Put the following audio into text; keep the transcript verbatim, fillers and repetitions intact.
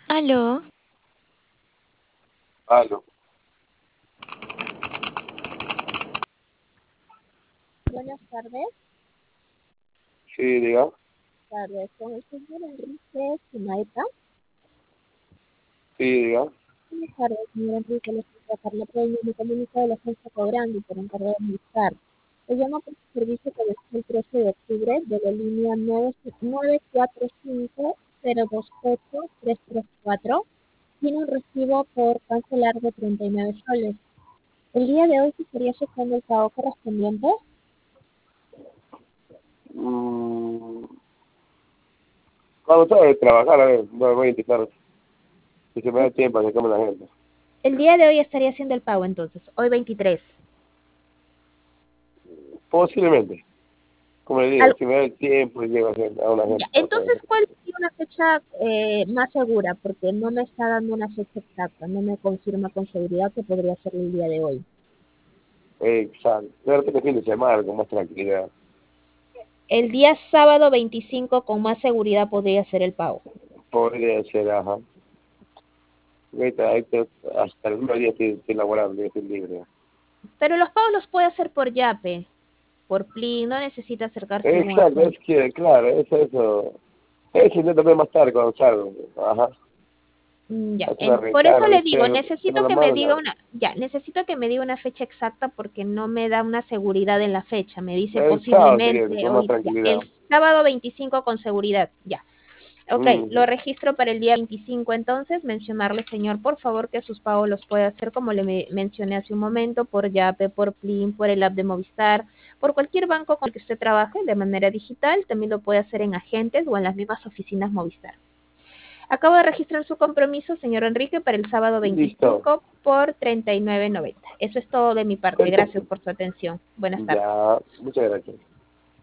Aló, Aló. Buenas tardes, Sí, diga. tardes con el señor Enrique Zumaeta. Sí, diga. Buenas tardes, señor Enrique, le estoy tratando de me comunico de la agencia cobrando por encargo de administrar. Le llamo por su servicio que desde el trece de octubre de la línea nueve nueve cuatro cinco cero dos ocho tres tres cuatro. Tiene un recibo por cancelar de treinta y nueve soles. El día de hoy se estaría checando el pago correspondiente. Mm, Cuando salga de trabajar, a ver, voy voy a intentar que se me da tiempo a que come la gente. El día de hoy estaría haciendo el pago entonces, hoy veintitrés. Posiblemente. Como le digo, Al- si me da el tiempo y llego a hacer a una Ya, gente para poder entonces, hacer. ¿cuál sería una fecha eh, más segura? Porque no me está dando una fecha exacta, no me confirma con seguridad que podría ser el día de hoy. Exacto. De repente fin de semana, con más tranquilidad. El día sábado veinticinco con más seguridad podría ser el pago. Podría ser, ajá. Ahorita, ahorita, hasta el mismo día estoy, estoy laborando, estoy libre. Pero los pagos los puede hacer por Yape, por Plin, no necesita acercarse a algún Exacto, es agente. que, claro, eso, eso. Eso intento ver más tarde cuando salgo. Ajá. Mm, Ya, Hace una en- por eso recarga, le digo, ¿viste? Tengo necesito la que me mano en diga la... una, ya, necesito que me diga una fecha exacta porque no me da una seguridad en la fecha. Me dice El sábado sería posiblemente con más hoy, ya, tranquilidad. el sábado veinticinco con seguridad, ya. Ok, lo Mm, registro para el día veinticinco entonces, mencionarle, señor, por favor, que sus pagos los puede hacer como le me- mencioné hace un momento, por Yape, por Plin, por el app de Movistar, por cualquier banco con el que usted trabaje de manera digital, también lo puede hacer en agentes o en las mismas oficinas Movistar. Acabo de registrar su compromiso, señor Enrique, para el sábado listo. veinticinco por treinta y nueve noventa. Eso es todo de mi parte. Gracias Perfecto. por su atención. Buenas tardes. Ya, muchas gracias.